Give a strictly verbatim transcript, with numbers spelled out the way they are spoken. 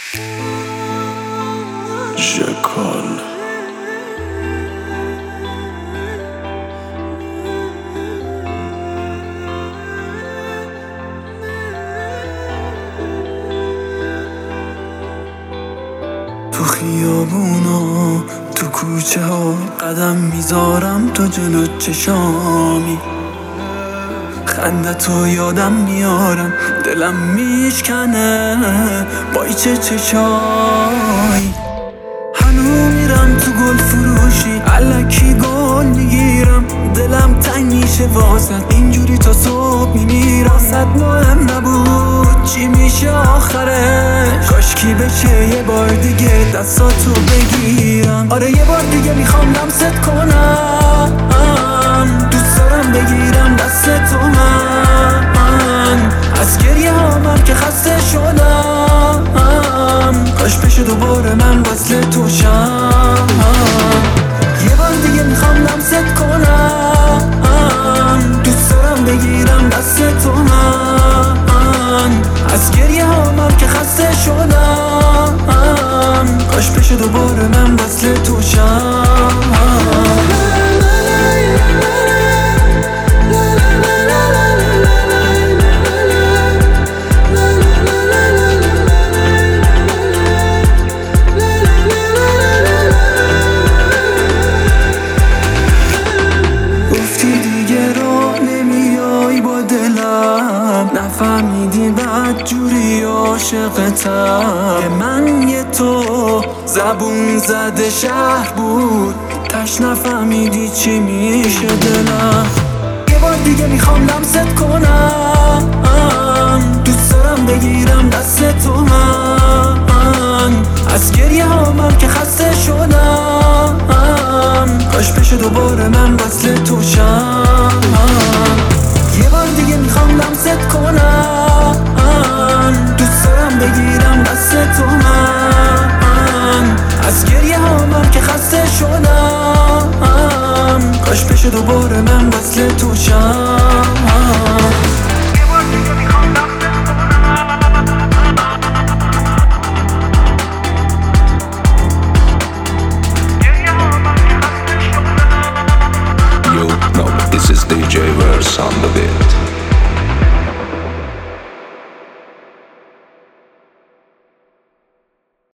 ژکال تو خیابونا تو کوچه ها قدم میذارم تو جلو چشامی، خنده تو یادم میارم دلم میشکنه بای چه چشای. هنو میرم تو گل فروشی الکی گل میگیرم، دلم تنگ میشه واسد اینجوری تا صبح میمیرم. صد مهم نبود چی میشه آخرش، کاشکی بشه یه بار دیگه دستاتو بگیرم. آره یه بار دیگه میخوام لمست کنم، دوست دارم بگیرم دست تو من، از گریه هامم که خسته شدم، کاش بشه دوباره من وصل تو شم. یه بار دیگه میخوام لمست کنم، دوست دارم بگیرم دست تو من، از گریه هامم که خسته شدم، کاش بشه دوباره من وصل تو شم. نفهمیدی بد جوری عاشقتم که من یه تو زبون زده شهر بود، تش نفهمیدی چی میشه دلم. یه بار دیگه میخوام لمست کنم، دوست دارم بگیرم دست تو من، از گریه هامم که خسته شدم، کاش بشه دوباره من وصل تو شم. یه بار دیگه میخوام لمست کنم، دوست دارم بگیرم دست تو من، از گریه هامم که خسته شدم، کاش بشه دوباره من وصل تو شم.